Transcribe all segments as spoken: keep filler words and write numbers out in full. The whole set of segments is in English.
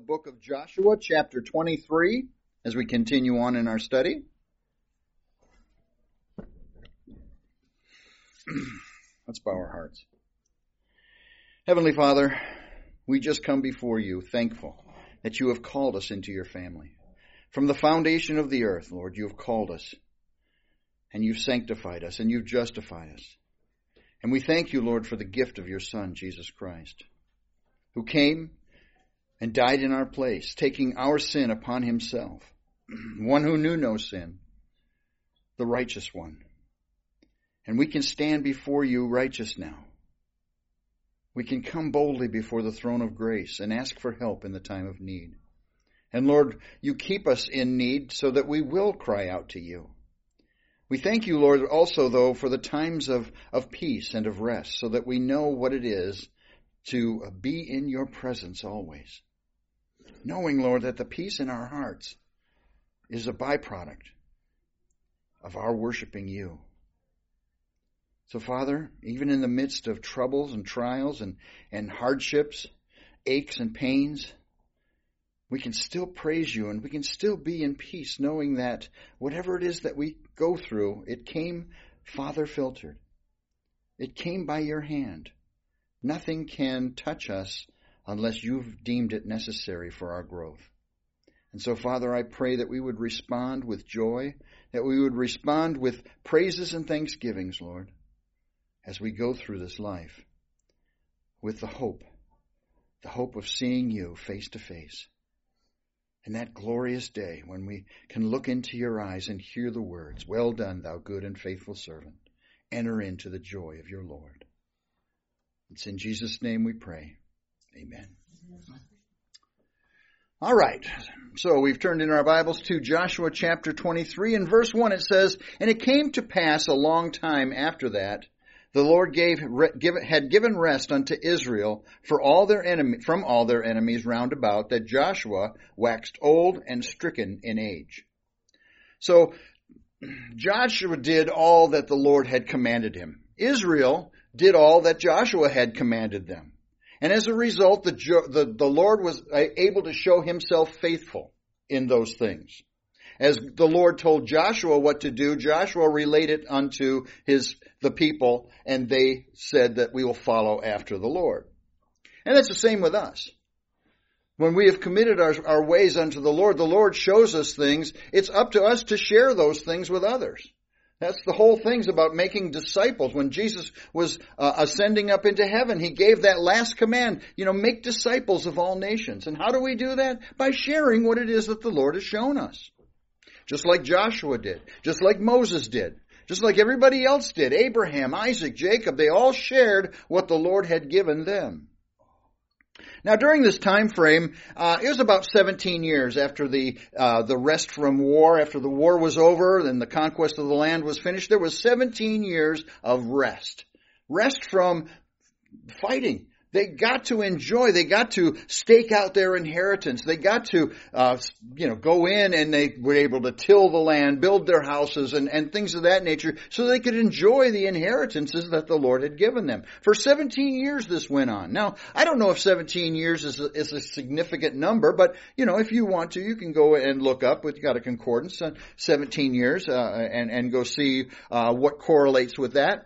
book of Joshua, chapter twenty-three, as we continue on in our study. Let's bow our hearts. Heavenly Father, we just come before you thankful that you have called us into your family. From the foundation of the earth, Lord, you have called us, and you've sanctified us, and you've justified us. And we thank you, Lord, for the gift of your Son, Jesus Christ, who came and died in our place, taking our sin upon himself, one who knew no sin, the righteous one. And we can stand before you righteous now. We can come boldly before the throne of grace and ask for help in the time of need. And Lord, you keep us in need so that we will cry out to you. We thank you, Lord, also, though, for the times of, of peace and of rest, so that we know what it is to be in your presence always. Knowing, Lord, that the peace in our hearts is a byproduct of our worshiping you. So, Father, even in the midst of troubles and trials and, and hardships, aches and pains, we can still praise you and we can still be in peace, knowing that whatever it is that we go through, it came Father filtered. It came by your hand. Nothing can touch us unless you've deemed it necessary for our growth. And so, Father, I pray that we would respond with joy, that we would respond with praises and thanksgivings, Lord, as we go through this life with the hope, the hope of seeing you face to face. And that glorious day when we can look into your eyes and hear the words, "Well done, thou good and faithful servant. Enter into the joy of your Lord." It's in Jesus' name we pray. Amen. All right. So we've turned in our Bibles to Joshua chapter twenty-three. In verse one it says, "And it came to pass a long time after that, the Lord gave, give, had given rest unto Israel for all their enemy, from all their enemies round about, that Joshua waxed old and stricken in age." So Joshua did all that the Lord had commanded him. Israel did all that Joshua had commanded them. And as a result, the, the, the Lord was able to show himself faithful in those things. As the Lord told Joshua what to do, Joshua relayed it unto his the people, and they said that we will follow after the Lord. And it's the same with us. When we have committed our, our ways unto the Lord, the Lord shows us things. It's up to us to share those things with others. That's the whole thing's about making disciples. When Jesus was uh, ascending up into heaven, he gave that last command, you know, make disciples of all nations. And how do we do that? By sharing what it is that the Lord has shown us. Just like Joshua did. Just like Moses did. Just like everybody else did. Abraham, Isaac, Jacob, they all shared what the Lord had given them. Now, during this time frame, uh, it was about seventeen years after the uh, the rest from war, after the war was over and the conquest of the land was finished. There was seventeen years of rest. Rest from fighting. They got to enjoy, they got to stake out their inheritance. They got to, uh, you know, go in and they were able to till the land, build their houses and, and things of that nature so they could enjoy the inheritances that the Lord had given them. For seventeen years this went on. Now, I don't know if seventeen years is a, is a significant number, but, you know, if you want to, you can go and look up. We've got a concordance on seventeen years uh, and, and go see uh, what correlates with that.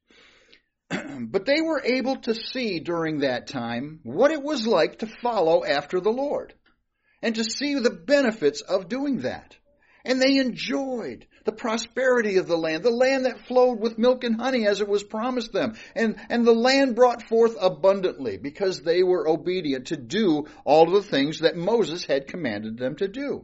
But they were able to see during that time what it was like to follow after the Lord and to see the benefits of doing that. And they enjoyed the prosperity of the land, the land that flowed with milk and honey as it was promised them. And, and the land brought forth abundantly because they were obedient to do all of the things that Moses had commanded them to do.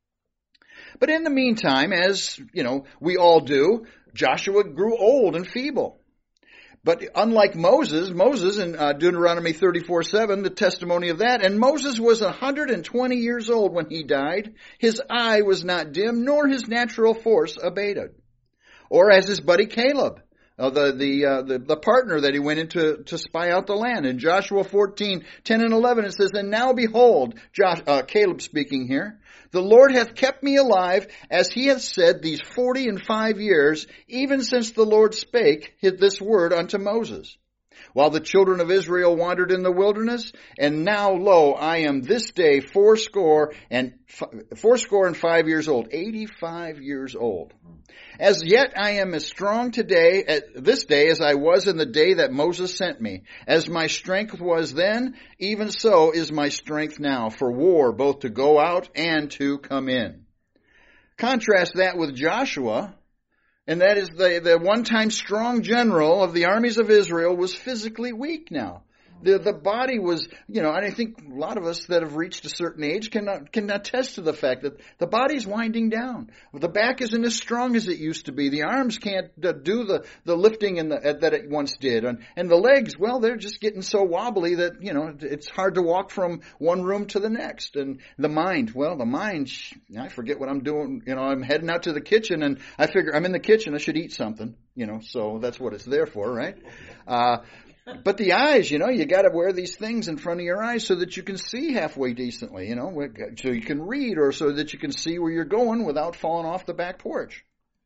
But in the meantime, as, you know, we all do, Joshua grew old and feeble. But unlike Moses, Moses in uh, Deuteronomy thirty-four seven, the testimony of that, and Moses was one hundred twenty years old when he died. His eye was not dim, nor his natural force abated. Or as his buddy Caleb, uh, the the, uh, the the partner that he went in to, to spy out the land. In Joshua fourteen ten and eleven, it says, "And now behold," Josh, uh, Caleb speaking here, "the Lord hath kept me alive, as he hath said, these forty and five years, even since the Lord spake this word unto Moses. while the children of Israel wandered in the wilderness. And now, lo, I am this day fourscore and fourscore and five years old, eighty-five years old. As yet I am as strong today, at this day, as I was in the day that Moses sent me. As my strength was then, even so is my strength now, for war, both to go out and to come in. Contrast that with Joshua, and that is the, the one-time strong general of the armies of Israel was physically weak now. The the body was, you know, and I think a lot of us that have reached a certain age can can attest to the fact that the body's winding down. The back isn't as strong as it used to be. The arms can't do the, the lifting in the, that it once did. And, and the legs, well, they're just getting so wobbly that, you know, it's hard to walk from one room to the next. And the mind, well, the mind, I forget what I'm doing. You know, I'm heading out to the kitchen and I figure I'm in the kitchen, I should eat something, you know, so that's what it's there for, right? Uh, But the eyes, you know, you got to wear these things in front of your eyes so that you can see halfway decently, you know, so you can read or so that you can see where you're going without falling off the back porch.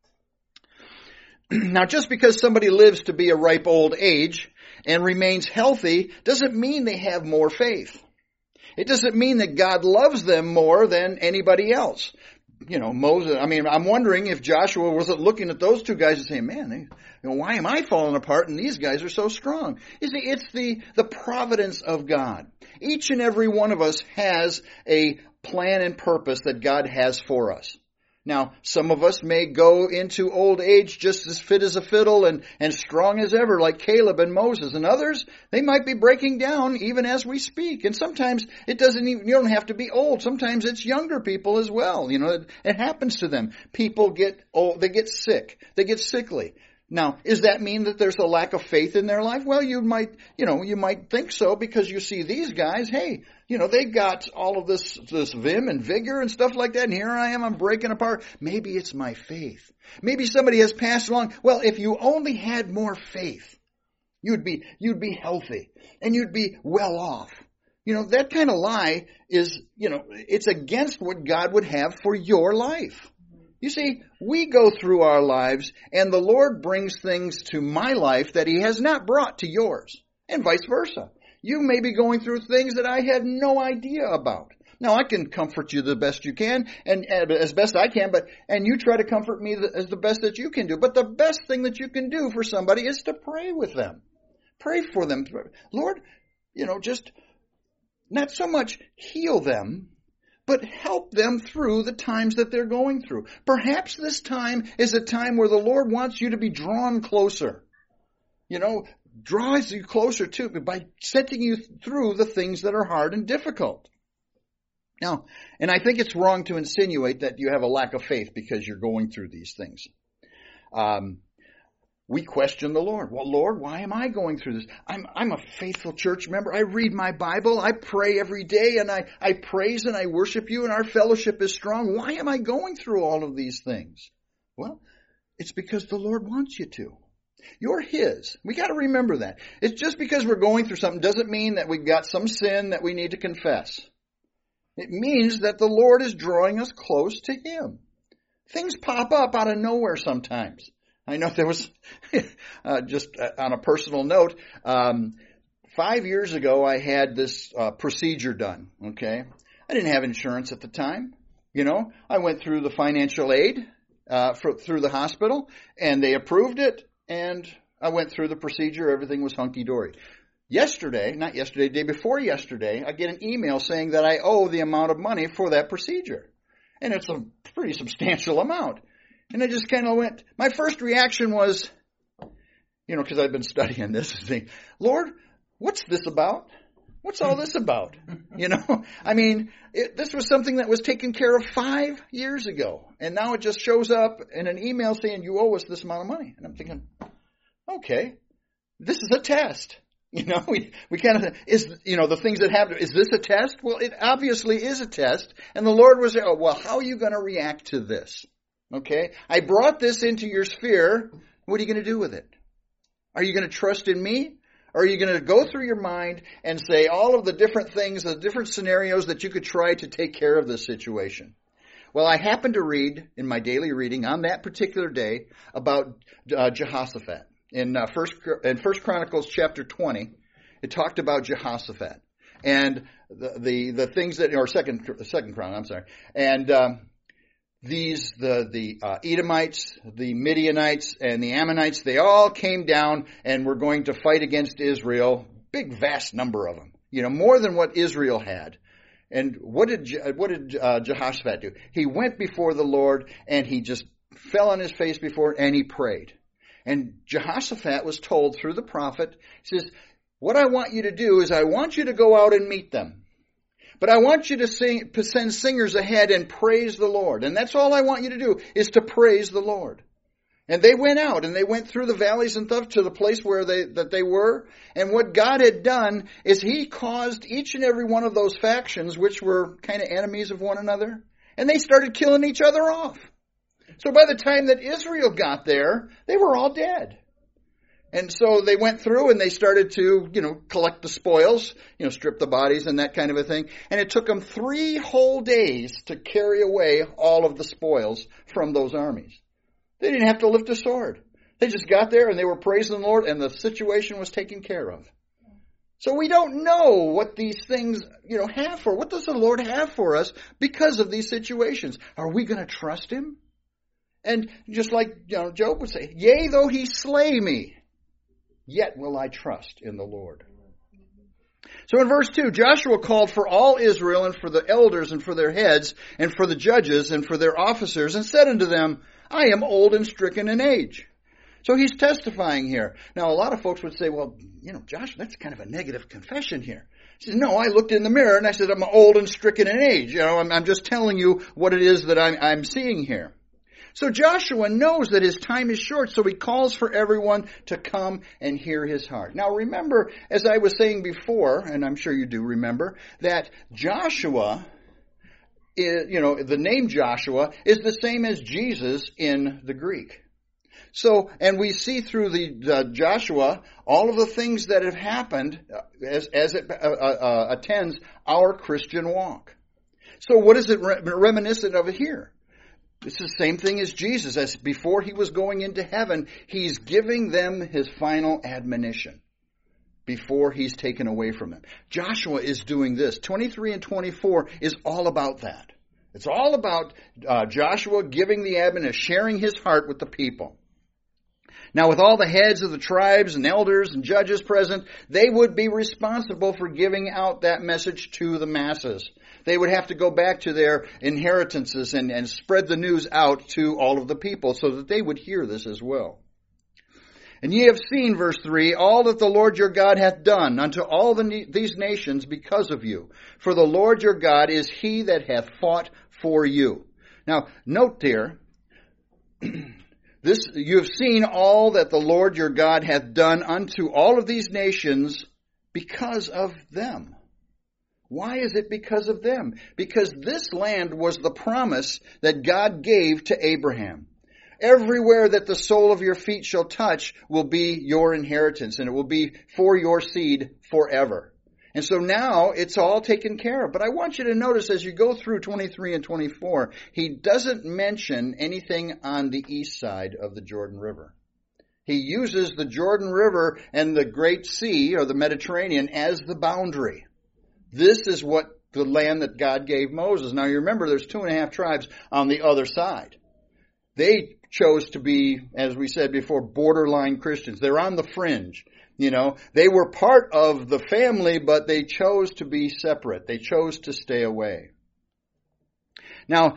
Now, just because somebody lives to be a ripe old age and remains healthy doesn't mean they have more faith. It doesn't mean that God loves them more than anybody else. You know, Moses, I mean, I'm wondering if Joshua wasn't looking at those two guys and saying, man, they, you know, why am I falling apart and these guys are so strong? You see, it's the, the providence of God. Each and every one of us has a plan and purpose that God has for us. Now, some of us may go into old age just as fit as a fiddle and, and strong as ever, like Caleb and Moses. And others, they might be breaking down even as we speak. And sometimes it doesn't even, you don't have to be old. Sometimes it's younger people as well. You know, it, it happens to them. People get old, they get sick. They get sickly. Now, does that mean that there's a lack of faith in their life? Well, you might, you know, you might think so because you see these guys, hey, you know, they got all of this, this vim and vigor and stuff like that. And here I am, I'm breaking apart. Maybe it's my faith. Maybe somebody has passed along. Well, if you only had more faith, you'd be, you'd be healthy and you'd be well off. You know, that kind of lie is, you know, it's against what God would have for your life. You see, we go through our lives and the Lord brings things to my life that He has not brought to yours, and vice versa. You may be going through things that I had no idea about. Now, I can comfort you the best you can, and, and as best I can, but and you try to comfort me as the best that you can do. But the best thing that you can do for somebody is to pray with them. Pray for them. Lord, you know, just not so much heal them, but help them through the times that they're going through. Perhaps this time is a time where the Lord wants you to be drawn closer. You know, draws you closer to it by setting you through the things that are hard and difficult. Now, and I think it's wrong to insinuate that you have a lack of faith because you're going through these things. Um, we question the Lord. Well, Lord, why am I going through this? I'm, I'm a faithful church member. I read my Bible. I pray every day and I, I praise and I worship you and our fellowship is strong. Why am I going through all of these things? Well, it's because the Lord wants you to. You're His. We got to remember that. It's just because we're going through something doesn't mean that we've got some sin that we need to confess. It means that the Lord is drawing us close to Him. Things pop up out of nowhere sometimes. I know there was, uh, just on a personal note, um, five years ago I had this uh, procedure done, okay? I didn't have insurance at the time. You know, I went through the financial aid uh, for, through the hospital, and they approved it, and I went through the procedure. Everything was hunky-dory. Yesterday, not yesterday, the day before yesterday, I get an email saying that I owe the amount of money for that procedure. And it's a pretty substantial amount. And I just kind of went, my first reaction was, you know, because I've been studying this, thing, Lord, what's this about? What's all this about? You know, I mean, it, this was something that was taken care of five years ago. And now it just shows up in an email saying you owe us this amount of money. And I'm thinking, okay, this is a test. You know, we, we kind of, is, you know, the things that happen, is this a test? Well, it obviously is a test. And the Lord was there, oh, well, how are you going to react to this? Okay, I brought this into your sphere. What are you going to do with it? Are you going to trust in me? Or are you going to go through your mind and say all of the different things, the different scenarios that you could try to take care of this situation? Well, I happened to read in my daily reading on that particular day about uh, Jehoshaphat. in uh, First in First Chronicles chapter twenty, it talked about Jehoshaphat and the the, the things that, or second second Chron, I'm sorry, and um, these the the uh, Edomites, the Midianites, and the Ammonites, they all came down and were going to fight against Israel. Big, vast number of them, you know, more than what Israel had. And what did what did uh, Jehoshaphat do? He went before the Lord and he just fell on his face before and he prayed. And Jehoshaphat was told through the prophet, he says, what I want you to do is I want you to go out and meet them. But I want you to sing, to send singers ahead and praise the Lord. And that's all I want you to do is to praise the Lord. And they went out and they went through the valleys and stuff to the place where they, that they were. And what God had done is he caused each and every one of those factions, which were kind of enemies of one another, and they started killing each other off. So by the time that Israel got there, they were all dead. And so they went through and they started to, you know, collect the spoils, you know, strip the bodies and that kind of a thing. And it took them three whole days to carry away all of the spoils from those armies. They didn't have to lift a sword. They just got there and they were praising the Lord and the situation was taken care of. So we don't know what these things, you know, have for. What does the Lord have for us because of these situations? Are we going to trust him? And just like, you know, Job would say, yea, though he slay me, yet will I trust in the Lord. So in verse two, Joshua called for all Israel and for the elders and for their heads and for the judges and for their officers and said unto them, I am old and stricken in age. So he's testifying here. Now, a lot of folks would say, well, you know, Joshua, that's kind of a negative confession here. He says, no, I looked in the mirror and I said, I'm old and stricken in age. You know, I'm, I'm just telling you what it is that I'm, I'm seeing here. So Joshua knows that his time is short, so he calls for everyone to come and hear his heart. Now remember, as I was saying before, and I'm sure you do remember, that Joshua, is, you know, the name Joshua is the same as Jesus in the Greek. So, and we see through the uh, Joshua all of the things that have happened as, as it uh, uh, attends our Christian walk. So what is it re- reminiscent of here? It's the same thing as Jesus. As before he was going into heaven, he's giving them his final admonition before he's taken away from them. Joshua is doing this. twenty-three and twenty-four is all about that. It's all about uh, Joshua giving the admonition, sharing his heart with the people. Now, with all the heads of the tribes and elders and judges present, they would be responsible for giving out that message to the masses. They would have to go back to their inheritances and, and spread the news out to all of the people so that they would hear this as well. And ye have seen, verse three, all that the Lord your God hath done unto all the, these nations because of you. For the Lord your God is he that hath fought for you. Now, note there, this you have seen all that the Lord your God hath done unto all of these nations because of them. Why is it because of them? Because this land was the promise that God gave to Abraham. Everywhere that the sole of your feet shall touch will be your inheritance, and it will be for your seed forever. And so now it's all taken care of. But I want you to notice as you go through twenty-three and twenty-four, he doesn't mention anything on the east side of the Jordan River. He uses the Jordan River and the Great Sea, or the Mediterranean, as the boundary. This is what the land that God gave Moses. Now you remember there's two and a half tribes on the other side. They chose to be, as we said before, borderline Christians. They're on the fringe. You know, they were part of the family, but they chose to be separate. They chose to stay away. Now,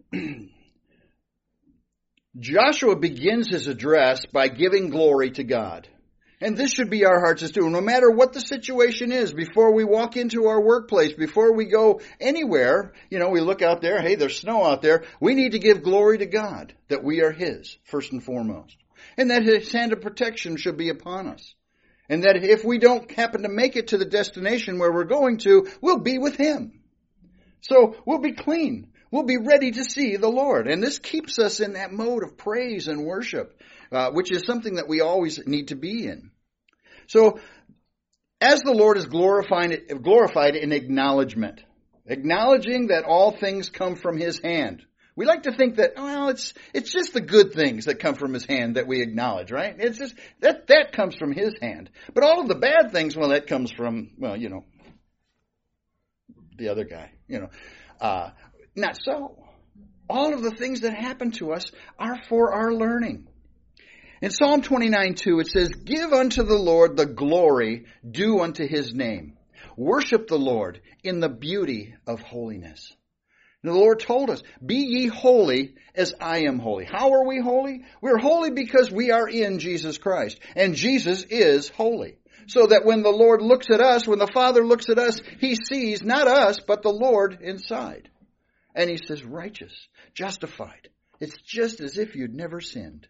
Joshua begins his address by giving glory to God. And this should be our hearts as too. No matter what the situation is, before we walk into our workplace, before we go anywhere, you know, we look out there, hey, there's snow out there. We need to give glory to God that we are his, first and foremost. And that his hand of protection should be upon us. And that if we don't happen to make it to the destination where we're going to, we'll be with him. So we'll be clean. We'll be ready to see the Lord. And this keeps us in that mode of praise and worship, uh, which is something that we always need to be in. So as the Lord is glorified, glorified in acknowledgement, acknowledging that all things come from his hand, We like to think that, well, it's it's just the good things that come from his hand that we acknowledge, right? It's just, that, that comes from his hand. But all of the bad things, well, that comes from, well, you know, the other guy, you know. Uh, not so. All of the things that happen to us are for our learning. In Psalm twenty-nine two, it says, "Give unto the Lord the glory due unto his name. Worship the Lord in the beauty of holiness." And the Lord told us, "Be ye holy as I am holy." How are we holy? We're holy because we are in Jesus Christ. And Jesus is holy. So that when the Lord looks at us, when the Father looks at us, he sees not us, but the Lord inside. And he says, righteous, justified. It's just as if you'd never sinned.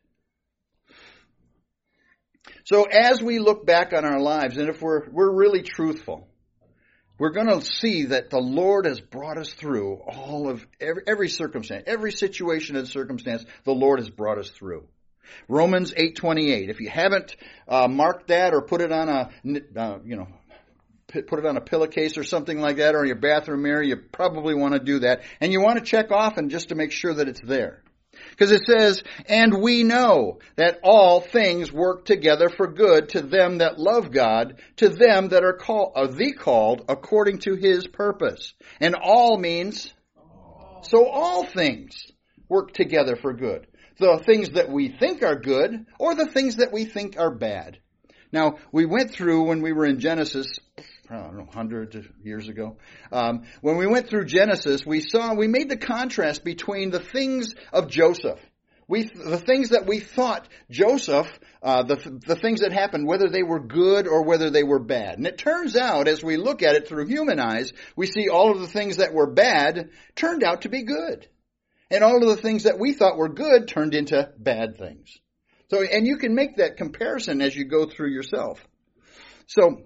So as we look back on our lives, and if we're we're really truthful, we're going to see that the Lord has brought us through all of every, every circumstance, every situation and circumstance. The Lord has brought us through. Romans eight twenty-eight. If you haven't uh, marked that or put it on a uh, you know put it on a pillowcase or something like that, or in your bathroom mirror, you probably want to do that, and you want to check off and just to make sure that it's there. Because it says, "And we know that all things work together for good to them that love God, to them that are called, are the called according to his purpose." And all means, so all things work together for good. The things that we think are good, or the things that we think are bad. Now, we went through, when we were in Genesis, I don't know, hundreds of years ago. Um, when we went through Genesis, we saw, we made the contrast between the things of Joseph. We, the things that we thought Joseph, uh, the, the things that happened, whether they were good or whether they were bad. And it turns out, as we look at it through human eyes, we see all of the things that were bad turned out to be good. And all of the things that we thought were good turned into bad things. So, and you can make that comparison as you go through yourself. So,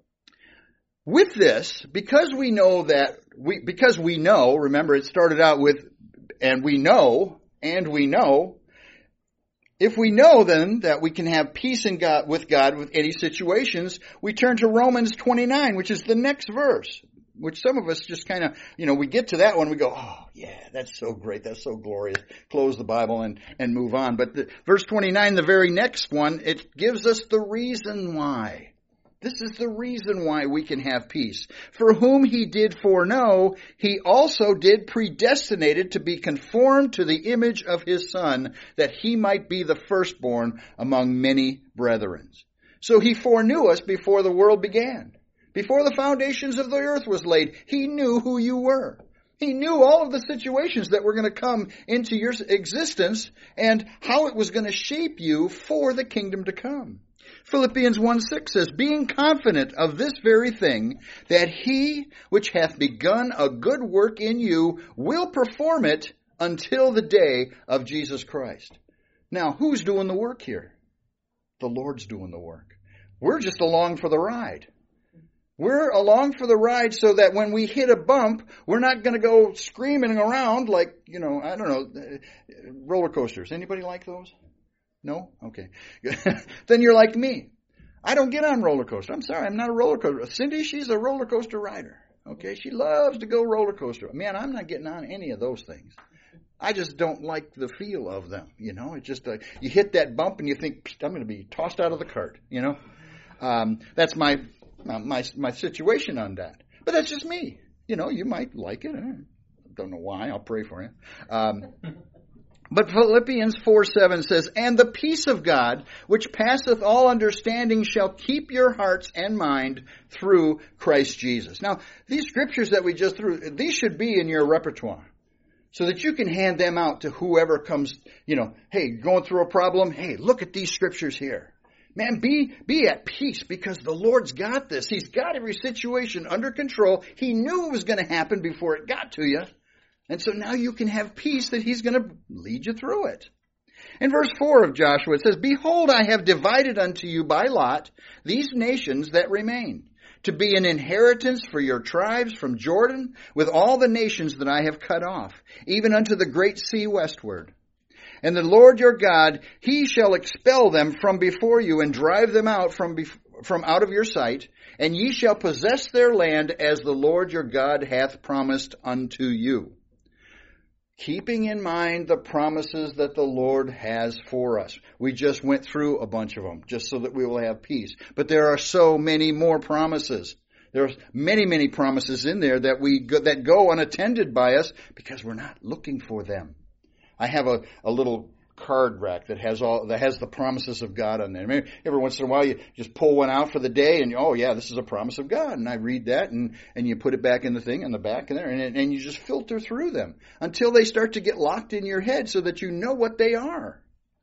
with this, because we know that, we because we know, remember it started out with, and we know, and we know, if we know then that we can have peace in God, with God with any situations, we turn to Romans twenty-nine, which is the next verse, which some of us just kind of, you know, we get to that one, we go, oh yeah, that's so great, that's so glorious, close the Bible and, and move on. But the, verse twenty-nine, the very next one, it gives us the reason why. This is the reason why we can have peace. For whom he did foreknow, he also did predestinated to be conformed to the image of his Son, that he might be the firstborn among many brethren. So he foreknew us before the world began. Before the foundations of the earth was laid, he knew who you were. He knew all of the situations that were going to come into your existence and how it was going to shape you for the kingdom to come. Philippians one six says, "Being confident of this very thing, that he which hath begun a good work in you will perform it until the day of Jesus Christ." Now, who's doing the work here? The Lord's doing the work. We're just along for the ride. We're along for the ride so that when we hit a bump, we're not going to go screaming around like, you know, I don't know, roller coasters. Anybody like those? No? Okay. Then you're like me. I don't get on roller coaster. I'm sorry, I'm not a roller coaster. Cindy, she's a roller coaster rider. Okay, she loves to go roller coaster. Man, I'm not getting on any of those things. I just don't like the feel of them. You know, it's just uh, you hit that bump and you think, I'm going to be tossed out of the cart. You know, um, that's my uh, my my situation on that. But that's just me. You know, you might like it. I don't know why. I'll pray for you. Um, But Philippians four seven says, "And the peace of God, which passeth all understanding, shall keep your hearts and mind through Christ Jesus." Now, these scriptures that we just threw, these should be in your repertoire so that you can hand them out to whoever comes, you know, hey, going through a problem, hey, look at these scriptures here. Man, be, be at peace because the Lord's got this. He's got every situation under control. He knew it was going to happen before it got to you. And so now you can have peace that he's going to lead you through it. In verse four of Joshua, it says, "Behold, I have divided unto you by lot these nations that remain, to be an inheritance for your tribes from Jordan, with all the nations that I have cut off, even unto the great sea westward. And the Lord your God, he shall expel them from before you, and drive them out from bef- from out of your sight, and ye shall possess their land as the Lord your God hath promised unto you." keeping in mind the promises that the Lord has for us. We just went through a bunch of them just so that we will have peace. But there are so many more promises. There are many, many promises in there that we go, that go unattended by us because we're not looking for them. I have a, a little card rack that has all that has the promises of God on there. Maybe every once in a while you just pull one out for the day and, oh yeah, this is a promise of God. And I read that and, and you put it back in the thing in the back in there and, and you just filter through them until they start to get locked in your head so that you know what they are.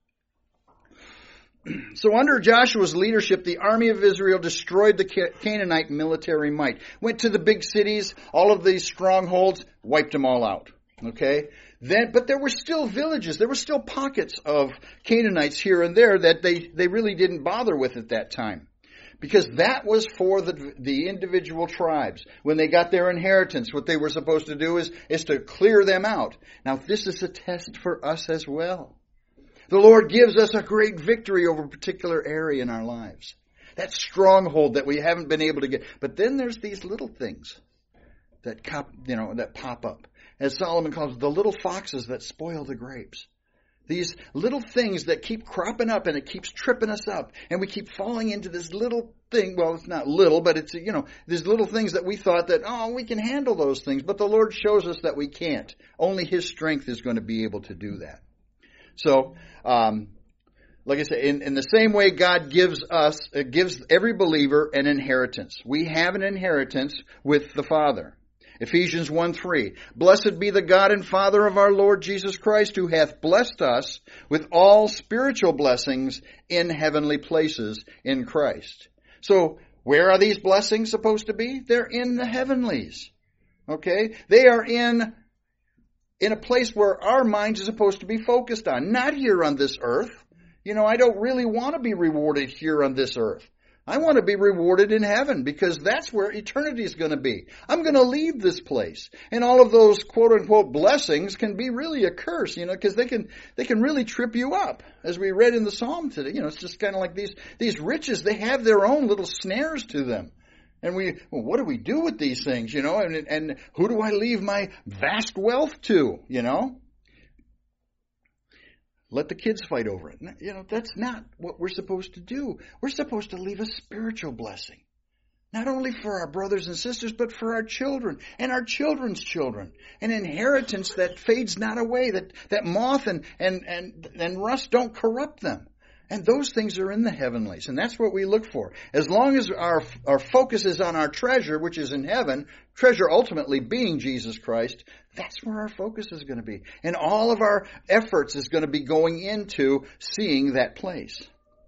So under Joshua's leadership, the army of Israel destroyed the Canaanite military might. Went to the big cities, all of these strongholds, wiped them all out. Okay? Then, but there were still villages, there were still pockets of Canaanites here and there that they, they really didn't bother with at that time. Because that was for the, the individual tribes. When they got their inheritance, what they were supposed to do is, is to clear them out. Now this is a test for us as well. The Lord gives us a great victory over a particular area in our lives. That stronghold that we haven't been able to get. But then there's these little things that cop, you know, that pop up. As Solomon calls it, the little foxes that spoil the grapes. These little things that keep cropping up and it keeps tripping us up. And we keep falling into this little thing. Well, it's not little, but it's, you know, these little things that we thought that, oh, we can handle those things. But the Lord shows us that we can't. Only His strength is going to be able to do that. So, um, like I said, in, in the same way God gives us, uh, gives every believer an inheritance. We have an inheritance with the Father. Ephesians one three, Blessed be the God and Father of our Lord Jesus Christ, who hath blessed us with all spiritual blessings in heavenly places in Christ. So, where are these blessings supposed to be? They're in the heavenlies. Okay? They are in, in a place where our minds are supposed to be focused on, not here on this earth. You know, I don't really want to be rewarded here on this earth. I want to be rewarded in heaven because that's where eternity is going to be. I'm going to leave this place. And all of those quote unquote blessings can be really a curse, you know, because they can, they can really trip you up. As we read in the Psalm today, you know, it's just kind of like these, these riches, they have their own little snares to them. And we, well, what do we do with these things, you know, and, and who do I leave my vast wealth to, you know? Let the kids fight over it. You know, that's not what we're supposed to do. We're supposed to leave a spiritual blessing. Not only for our brothers and sisters, but for our children and our children's children. An inheritance that fades not away, that, that moth and, and, and, and rust don't corrupt them. And those things are in the heavenlies. And that's what we look for. As long as our, our focus is on our treasure, which is in heaven, treasure ultimately being Jesus Christ, that's where our focus is going to be. And all of our efforts is going to be going into seeing that place.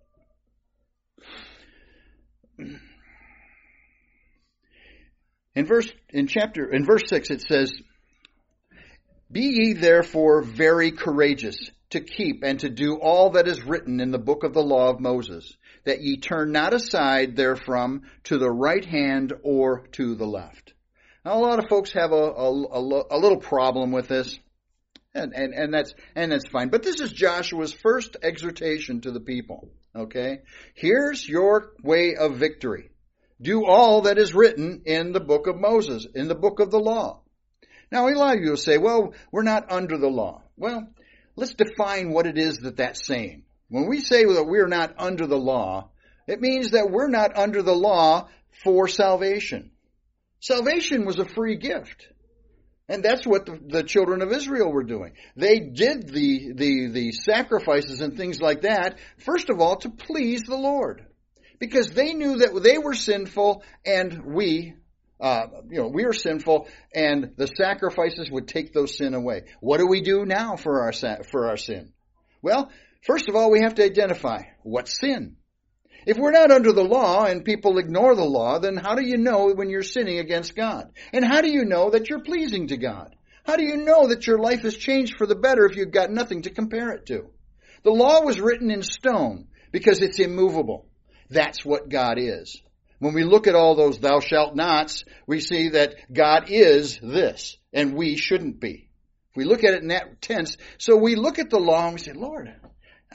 In verse, in chapter, in verse six it says, Be ye therefore very courageous, to keep and to do all that is written in the book of the law of Moses, that ye turn not aside therefrom to the right hand or to the left. Now, a lot of folks have a, a, a, a little problem with this, and, and, and that's and that's fine. But this is Joshua's first exhortation to the people. Okay? Here's your way of victory. Do all that is written in the book of Moses, in the book of the law. Now, a lot of you will say, well, we're not under the law. Well, let's define what it is that that's saying. When we say that we're not under the law, it means that we're not under the law for salvation. Salvation was a free gift. And that's what the, the children of Israel were doing. They did the, the, the sacrifices and things like that, first of all, to please the Lord. Because they knew that they were sinful and we Uh, you know, we are sinful, and the sacrifices would take those sin away. What do we do now for our for our sin? Well, first of all, we have to identify what's sin. If we're not under the law and people ignore the law, then how do you know when you're sinning against God? And how do you know that you're pleasing to God? How do you know that your life has changed for the better if you've got nothing to compare it to? The law was written in stone because it's immovable. That's what God is. When we look at all those thou shalt nots, we see that God is this, and we shouldn't be. If we look at it in that tense, so we look at the law and we say, Lord,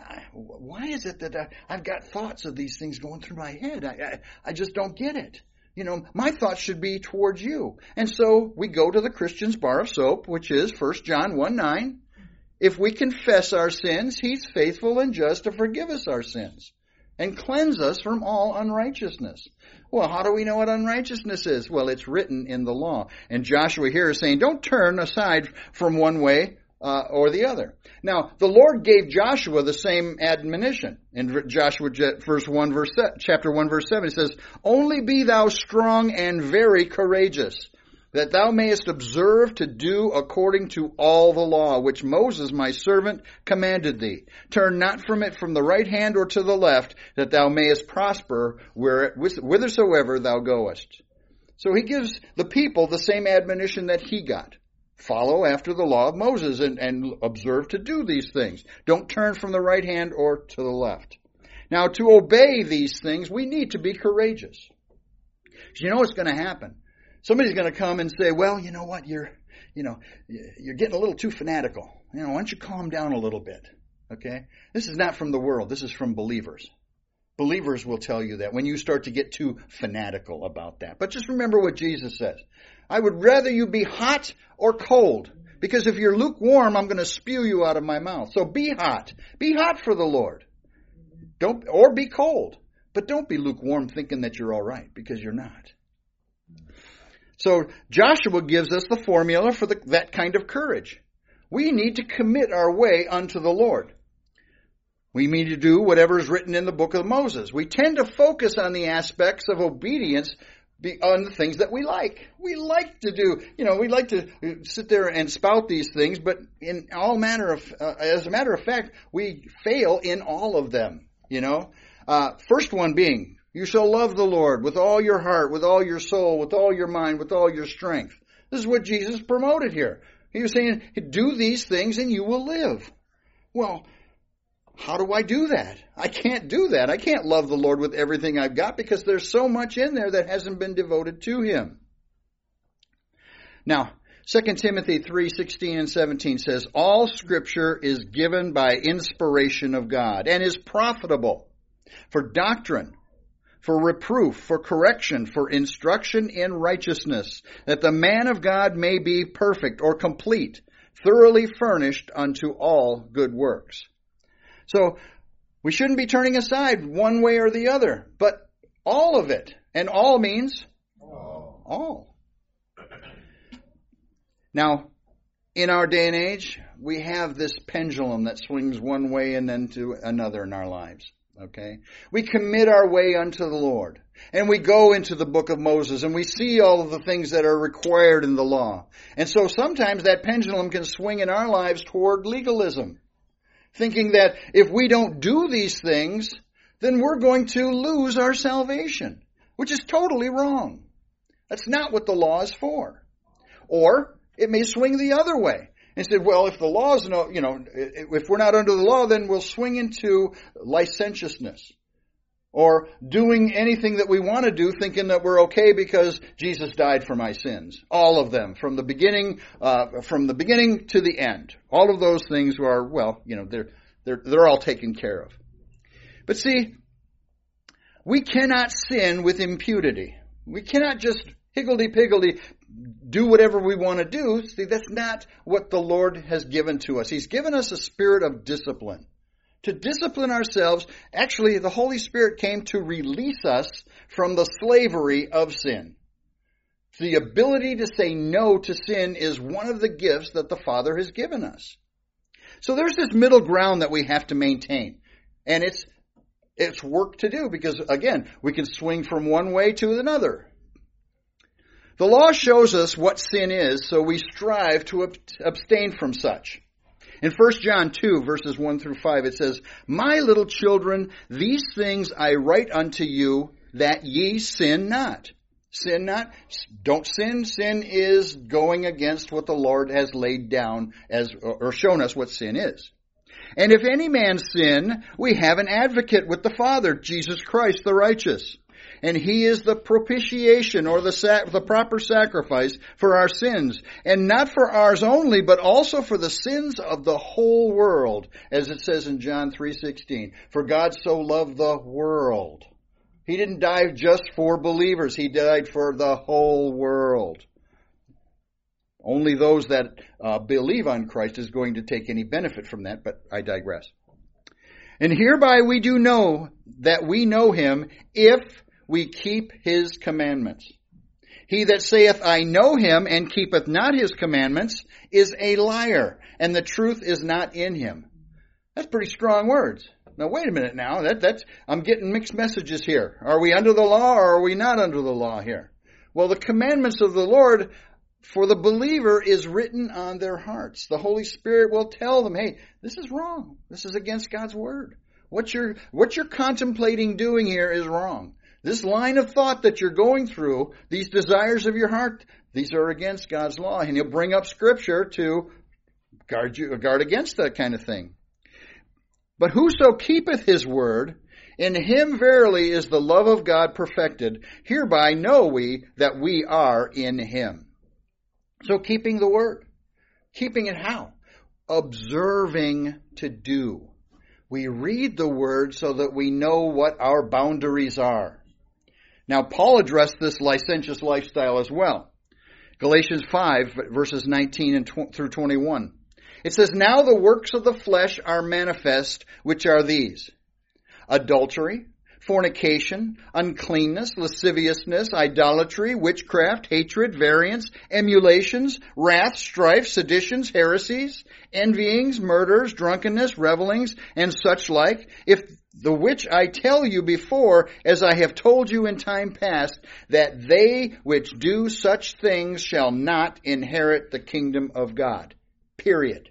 why is it that I've got thoughts of these things going through my head? I, I, I just don't get it. you know, my thoughts should be towards you. And so we go to the Christian's bar of soap, which is First John one nine. If we confess our sins, he's faithful and just to forgive us our sins and cleanse us from all unrighteousness. Well, how do we know what unrighteousness is? Well, it's written in the law. And Joshua here is saying, don't turn aside from one way uh, or the other. Now, the Lord gave Joshua the same admonition. In Joshua verse one, verse chapter one, verse seven, it says, only be thou strong and very courageous, that thou mayest observe to do according to all the law, which Moses my servant commanded thee. Turn not from it from the right hand or to the left, that thou mayest prosper where, whithersoever thou goest. So he gives the people the same admonition that he got. Follow after the law of Moses and, and observe to do these things. Don't turn from the right hand or to the left. Now, to obey these things, we need to be courageous. Because you know what's going to happen. Somebody's going to come and say, well, you know what, you're, you know, you're getting a little too fanatical. You know, why don't you calm down a little bit? Okay? This is not from the world. This is from believers. Believers will tell you that when you start to get too fanatical about that. But just remember what Jesus says. I would rather you be hot or cold, because if you're lukewarm, I'm going to spew you out of my mouth. So be hot. Be hot for the Lord. Don't, or be cold. But don't be lukewarm thinking that you're all right, because you're not. So Joshua gives us the formula for the, that kind of courage. We need to commit our way unto the Lord. We need to do whatever is written in the book of Moses. We tend to focus on the aspects of obedience on the things that we like. We like to do, you know, we like to sit there and spout these things, but in all manner of, uh, as a matter of fact, we fail in all of them, you know. Uh, first one being, you shall love the Lord with all your heart, with all your soul, with all your mind, with all your strength. This is what Jesus promoted here. He was saying, do these things and you will live. Well, how do I do that? I can't do that. I can't love the Lord with everything I've got because there's so much in there that hasn't been devoted to Him. Now, Second Timothy three sixteen and seventeen says, all Scripture is given by inspiration of God and is profitable for doctrine, for reproof, for correction, for instruction in righteousness, that the man of God may be perfect or complete, thoroughly furnished unto all good works. So we shouldn't be turning aside one way or the other, but all of it. And all means all. all. Now, in our day and age, we have this pendulum that swings one way and then to another in our lives. Okay? We commit our way unto the Lord. And we go into the book of Moses and we see all of the things that are required in the law. And so sometimes that pendulum can swing in our lives toward legalism. Thinking that if we don't do these things, then we're going to lose our salvation. Which is totally wrong. That's not what the law is for. Or it may swing the other way. And said, well, if the law is no, you know, if we're not under the law, then we'll swing into licentiousness. Or doing anything that we want to do, thinking that we're okay because Jesus died for my sins. All of them, from the beginning, uh, from the beginning to the end. All of those things are, well, you know, they're they're they're all taken care of. But see, we cannot sin with impunity. We cannot just higgledy-piggledy do whatever we want to do. See, that's not what the Lord has given to us. He's given us a spirit of discipline. To discipline ourselves, actually the Holy Spirit came to release us from the slavery of sin. The ability to say no to sin is one of the gifts that the Father has given us. So there's this middle ground that we have to maintain. And it's it's work to do because, again, we can swing from one way to another. The law shows us what sin is, so we strive to abstain from such. In First John two, verses one through five, it says, my little children, these things I write unto you, that ye sin not. Sin not. Don't sin. Sin is going against what the Lord has laid down as, or shown us what sin is. And if any man sin, we have an advocate with the Father, Jesus Christ the righteous. And He is the propitiation, or the sac- the proper sacrifice for our sins. And not for ours only, but also for the sins of the whole world. As it says in John three sixteen. For God so loved the world. He didn't die just for believers. He died for the whole world. Only those that uh, believe on Christ is going to take any benefit from that, but I digress. And hereby we do know that we know him if we keep his commandments. He that saith, I know him, and keepeth not his commandments, is a liar, and the truth is not in him. That's pretty strong words. Now wait a minute now. That, that's, I'm getting mixed messages here. Are we under the law or are we not under the law here? Well, the commandments of the Lord for the believer is written on their hearts. The Holy Spirit will tell them, hey, this is wrong. This is against God's word. What you're, what you're contemplating doing here is wrong. This line of thought that you're going through, these desires of your heart, these are against God's law. And he'll bring up scripture to guard you, guard against that kind of thing. But whoso keepeth his word, in him verily is the love of God perfected. Hereby know we that we are in him. So keeping the word. Keeping it how? Observing to do. We read the word so that we know what our boundaries are. Now, Paul addressed this licentious lifestyle as well. Galatians five, verses nineteen and tw- through twenty-one. It says, now the works of the flesh are manifest, which are these: adultery, fornication, uncleanness, lasciviousness, idolatry, witchcraft, hatred, variance, emulations, wrath, strife, seditions, heresies, envyings, murders, drunkenness, revellings, and such like, if the which I tell you before, as I have told you in time past, that they which do such things shall not inherit the kingdom of God. Period.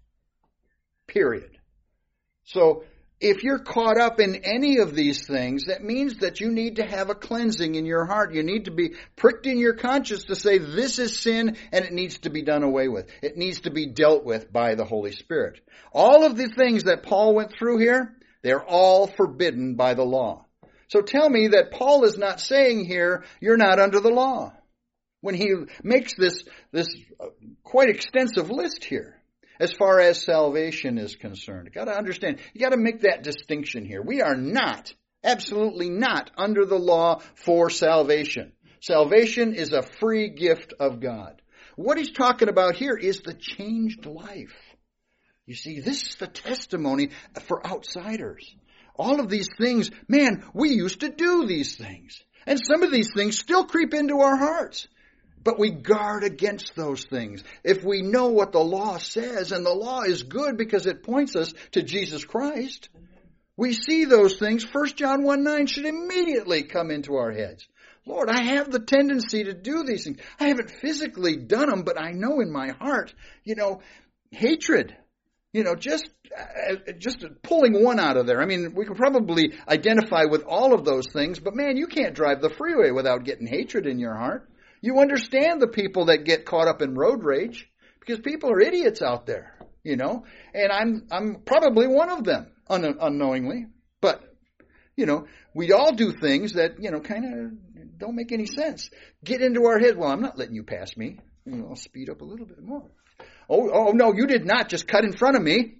Period. So, if you're caught up in any of these things, that means that you need to have a cleansing in your heart. You need to be pricked in your conscience to say this is sin and it needs to be done away with. It needs to be dealt with by the Holy Spirit. All of the things that Paul went through here, they're all forbidden by the law. So tell me that Paul is not saying here, you're not under the law, when he makes this, this quite extensive list here. As far as salvation is concerned, you got to understand, you got to make that distinction here. We are not, absolutely not, under the law for salvation. Salvation is a free gift of God. What he's talking about here is the changed life. You see, this is the testimony for outsiders. All of these things, man, we used to do these things. And some of these things still creep into our hearts. But we guard against those things. If we know what the law says, and the law is good because it points us to Jesus Christ, we see those things. First John one nine should immediately come into our heads. Lord, I have the tendency to do these things. I haven't physically done them, but I know in my heart, you know, hatred. You know, just uh, just pulling one out of there. I mean, we could probably identify with all of those things, but man, you can't drive the freeway without getting hatred in your heart. You understand the people that get caught up in road rage because people are idiots out there, you know, and I'm I'm probably one of them un- unknowingly. But, you know, we all do things that, you know, kind of don't make any sense. Get into our head, well, I'm not letting you pass me. You know, I'll speed up a little bit more. Oh, oh no, you did not just cut in front of me.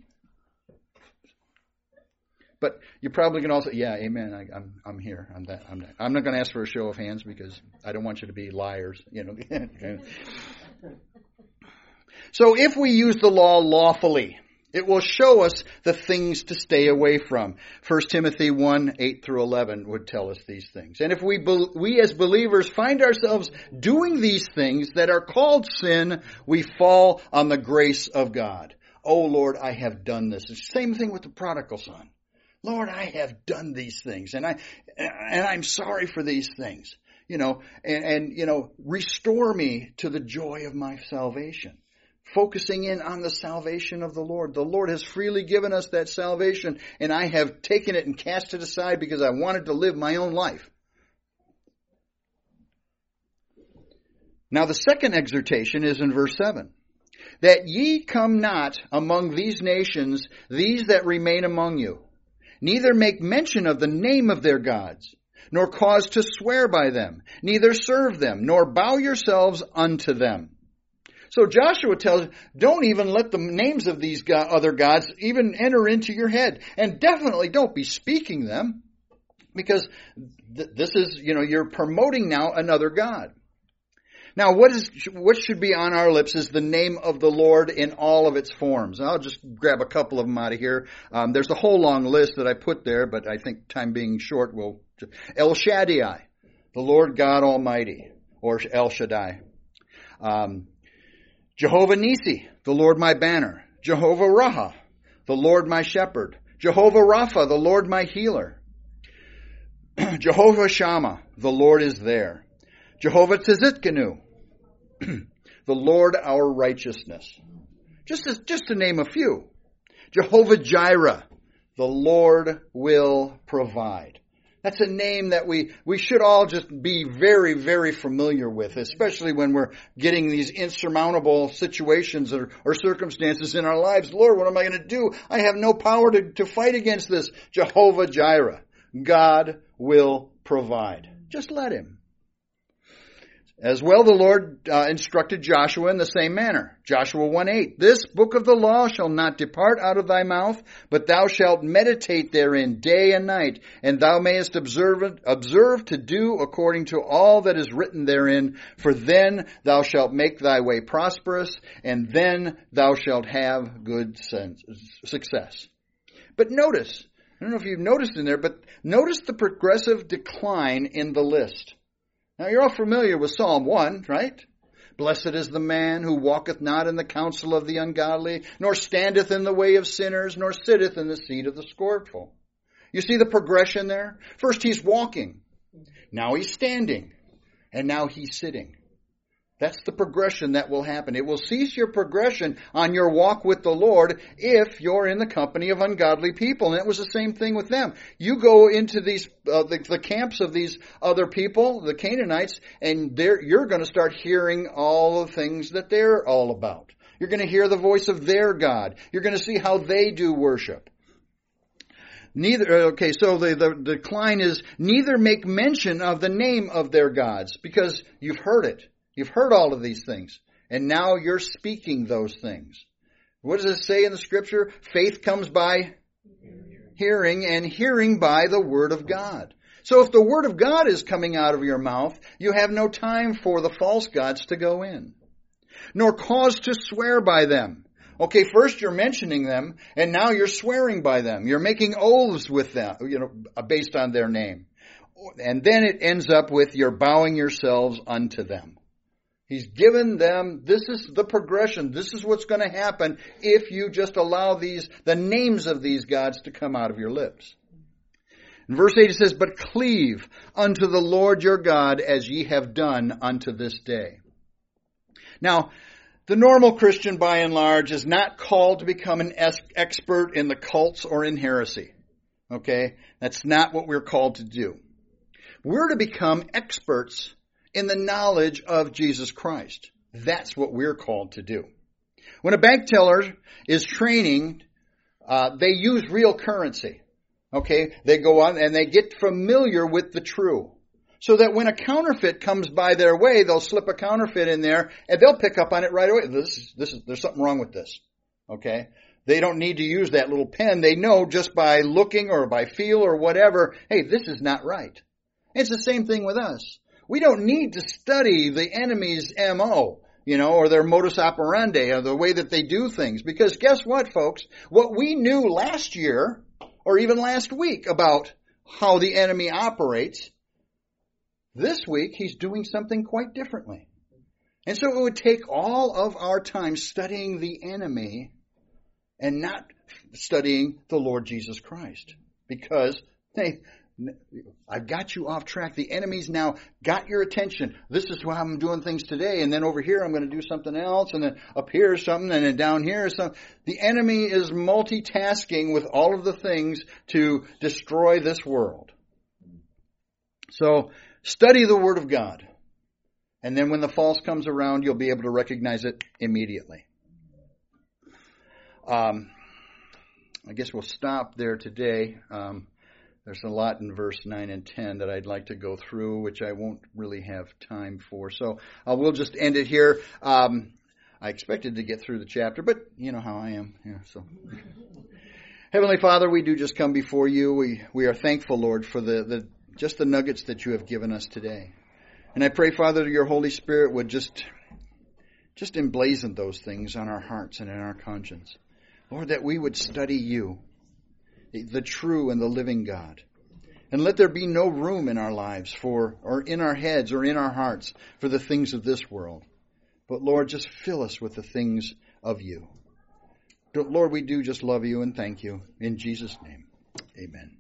But you're probably going to also, yeah, amen. I, I'm I'm here. I'm that. I'm that. I'm not going to ask for a show of hands because I don't want you to be liars. You know. So if we use the law lawfully, it will show us the things to stay away from. First Timothy one eight through eleven would tell us these things. And if we we as believers find ourselves doing these things that are called sin, we fall on the grace of God. Oh Lord, I have done this. It's the same thing with the prodigal son. Lord, I have done these things, and I and I'm sorry for these things, you know, and, and you know, restore me to the joy of my salvation. Focusing in on the salvation of the Lord. The Lord has freely given us that salvation, and I have taken it and cast it aside because I wanted to live my own life. Now, the second exhortation is in verse seven. That ye come not among these nations, these that remain among you. Neither make mention of the name of their gods, nor cause to swear by them, neither serve them, nor bow yourselves unto them. So Joshua tells, don't even let the names of these other gods even enter into your head. And definitely don't be speaking them. Because th- this is, you know, you're promoting now another god. Now, what is what should be on our lips is the name of the Lord in all of its forms. I'll just grab a couple of them out of here. Um, there's a whole long list that I put there, but I think time being short, we'll... El Shaddai, the Lord God Almighty, or El Shaddai. Um, Jehovah Nissi, the Lord my banner. Jehovah Raha, the Lord my shepherd. Jehovah Rapha, the Lord my healer. Jehovah Shammah, the Lord is there. Jehovah Tzidkenu, the Lord our righteousness. Just to, just to name a few. Jehovah Jireh, the Lord will provide. That's a name that we, we should all just be very, very familiar with, especially when we're getting these insurmountable situations or, or circumstances in our lives. Lord, what am I going to do? I have no power to, to fight against this. Jehovah Jireh, God will provide. Just let him. As well, the Lord uh, instructed Joshua in the same manner. Joshua one eight, this book of the law shall not depart out of thy mouth, but thou shalt meditate therein day and night, and thou mayest observe it, observe to do according to all that is written therein, for then thou shalt make thy way prosperous, and then thou shalt have good sense, success. But notice, I don't know if you've noticed in there, but notice the progressive decline in the list. Now, you're all familiar with Psalm one, right? Blessed is the man who walketh not in the counsel of the ungodly, nor standeth in the way of sinners, nor sitteth in the seat of the scornful. You see the progression there? First he's walking. Now he's standing. And now he's sitting. That's the progression that will happen. It will cease your progression on your walk with the Lord if you're in the company of ungodly people. And it was the same thing with them. You go into these uh, the, the camps of these other people, the Canaanites, and you're going to start hearing all the things that they're all about. You're going to hear the voice of their God. You're going to see how they do worship. Neither, okay, so the, the decline is neither make mention of the name of their gods, because you've heard it. You've heard all of these things, and now you're speaking those things. What does it say in the scripture? Faith comes by hearing, and hearing by the word of God. So if the word of God is coming out of your mouth, you have no time for the false gods to go in, nor cause to swear by them. Okay, first you're mentioning them, and now you're swearing by them. You're making oaths with them, you know, based on their name. And then it ends up with you're bowing yourselves unto them. He's given them, this is the progression. This is what's going to happen if you just allow these, the names of these gods to come out of your lips. In verse eight it says, but cleave unto the Lord your God as ye have done unto this day. Now, the normal Christian by and large is not called to become an expert in the cults or in heresy. Okay? That's not what we're called to do. We're to become experts in the knowledge of Jesus Christ. That's what we're called to do. When a bank teller is training, uh, they use real currency. Okay? They go on and they get familiar with the true. So that when a counterfeit comes by their way, they'll slip a counterfeit in there and they'll pick up on it right away. This is, this is, there's something wrong with this. Okay? They don't need to use that little pen. They know just by looking or by feel or whatever, hey, this is not right. It's the same thing with us. We don't need to study the enemy's M O, you know, or their modus operandi, or the way that they do things. Because guess what, folks? What we knew last year, or even last week, about how the enemy operates, this week he's doing something quite differently. And so it would take all of our time studying the enemy and not studying the Lord Jesus Christ. Because, hey, I've got you off track. The enemy's now got your attention. This is how I'm doing things today. And then over here, I'm going to do something else. And then up here is something. And then down here is something. The enemy is multitasking with all of the things to destroy this world. So study the Word of God. And then when the false comes around, you'll be able to recognize it immediately. Um, I guess we'll stop there today. Um, There's a lot in verse nine and ten that I'd like to go through, which I won't really have time for. So uh, we'll just end it here. Um, I expected to get through the chapter, but you know how I am. Yeah, so Heavenly Father, we do just come before you. We, we are thankful, Lord, for the, the just the nuggets that you have given us today. And I pray, Father, that your Holy Spirit would just, just emblazon those things on our hearts and in our conscience. Lord, that we would study you, the, the true and the living God. And let there be no room in our lives for, or in our heads or in our hearts for the things of this world. But Lord, just fill us with the things of you. Lord, we do just love you and thank you. In Jesus' name, amen.